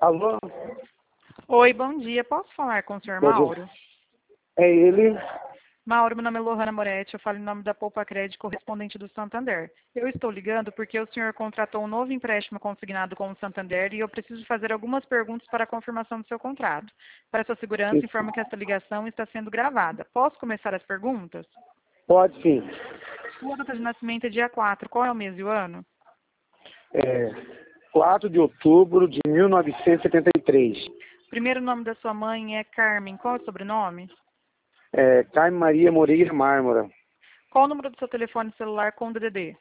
Alô? Oi, bom dia. Posso falar com o senhor Bom dia. Mauro? É ele? Mauro, meu nome é Lohana Moretti, eu falo em nome da Poupa Crédito, correspondente do Santander. Eu estou ligando porque o senhor contratou um novo empréstimo consignado com o Santander e eu preciso fazer algumas perguntas para a confirmação do seu contrato. Para sua segurança, informo que esta ligação está sendo gravada. Posso começar as perguntas? Pode sim. Sua data de nascimento é dia 4. Qual é o mês e o ano? 4 de outubro de 1973. Primeiro nome da sua mãe é Carmen. Qual é o sobrenome? Carmen Maria Moreira Mármora. Qual o número do seu telefone celular com DDD?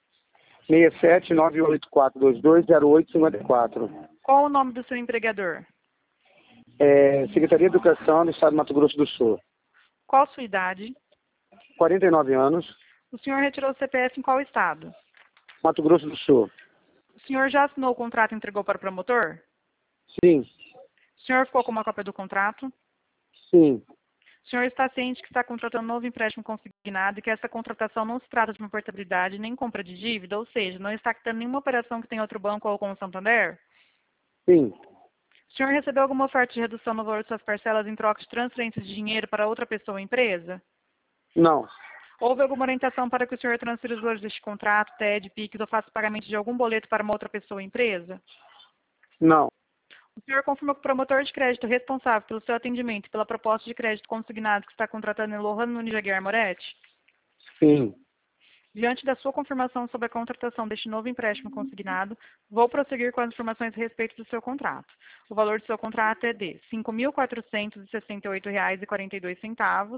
67984220854. Qual o nome do seu empregador? Secretaria de Educação do Estado de Mato Grosso do Sul. Qual a sua idade? 49 anos, O senhor retirou o CPF em qual estado? Mato Grosso do Sul. O senhor já assinou o contrato e entregou para o promotor? Sim, O senhor ficou com uma cópia do contrato? sim, O senhor está ciente que está contratando um novo empréstimo consignado e que essa contratação não se trata de uma portabilidade nem compra de dívida, ou seja, não está quitando nenhuma operação que tem outro banco ou com o Santander? sim. O senhor recebeu alguma oferta de redução no valor de suas parcelas em troca de transferência de dinheiro para outra pessoa ou empresa? Não, Houve alguma orientação para que o senhor transfira os valores deste contrato, TED, PIX ou faça pagamento de algum boleto para uma outra pessoa ou empresa? não, O senhor confirma que o promotor de crédito responsável pelo seu atendimento e pela proposta de crédito consignado que está contratando é Lohana Nunes Aguiar Moretti? sim. Diante da sua confirmação sobre a contratação deste novo empréstimo consignado, vou prosseguir com as informações a respeito do seu contrato. O valor do seu contrato é de R$ 5.468,42,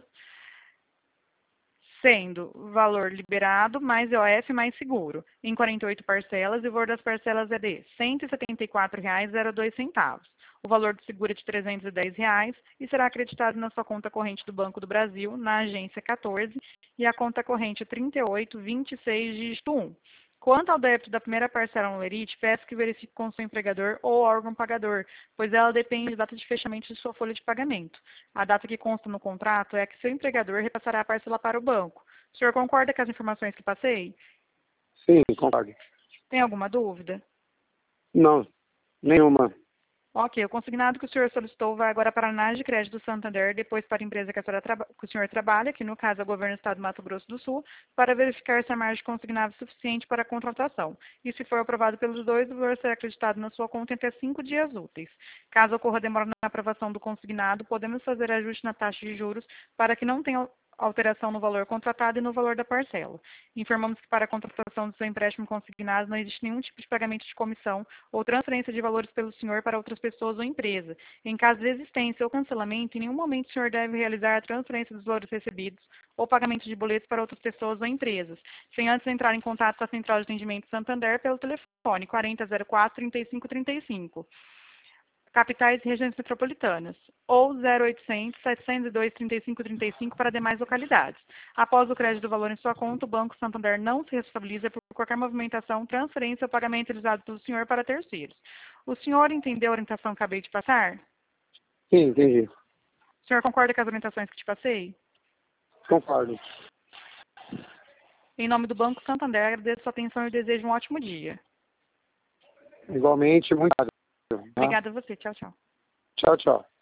sendo valor liberado mais IOF mais seguro, em 48 parcelas, e o valor das parcelas é de R$ 174,02. O valor do seguro é de R$ 310 e será acreditado na sua conta corrente do Banco do Brasil, na agência 14, e a conta corrente é 3826, dígito 1. Quanto ao débito da primeira parcela no Lerite, peço que verifique com seu empregador ou órgão pagador, pois ela depende da data de fechamento de sua folha de pagamento. A data que consta no contrato é a que seu empregador repassará a parcela para o banco. O senhor concorda com as informações que passei? Sim, concordo. Tem alguma dúvida? Não, nenhuma. Ok, o consignado que o senhor solicitou vai agora para a análise de crédito do Santander, depois para a empresa que que o senhor trabalha, que no caso é o Governo do Estado do Mato Grosso do Sul, para verificar se a margem consignada é suficiente para a contratação. E se for aprovado pelos dois, o valor será acreditado na sua conta em até 5 dias úteis. Caso ocorra demora na aprovação do consignado, podemos fazer ajuste na taxa de juros para que não tenha alteração no valor contratado e no valor da parcela. Informamos que para a contratação do seu empréstimo consignado não existe nenhum tipo de pagamento de comissão ou transferência de valores pelo senhor para outras pessoas ou empresa. Em caso de existência ou cancelamento, em nenhum momento o senhor deve realizar a transferência dos valores recebidos ou pagamento de boletos para outras pessoas ou empresas, sem antes entrar em contato com a Central de Atendimento Santander pelo telefone 4004-3535. Capitais e regiões metropolitanas, ou 0800 702 3535 para demais localidades. Após o crédito do valor em sua conta, o Banco Santander não se responsabiliza por qualquer movimentação, transferência ou pagamento realizado pelo senhor para terceiros. O senhor entendeu a orientação que acabei de passar? Sim, entendi. O senhor concorda com as orientações que te passei? Concordo. Em nome do Banco Santander, agradeço a sua atenção e desejo um ótimo dia. Igualmente, muito obrigado. Obrigada a você. Tchau, tchau. Tchau, tchau.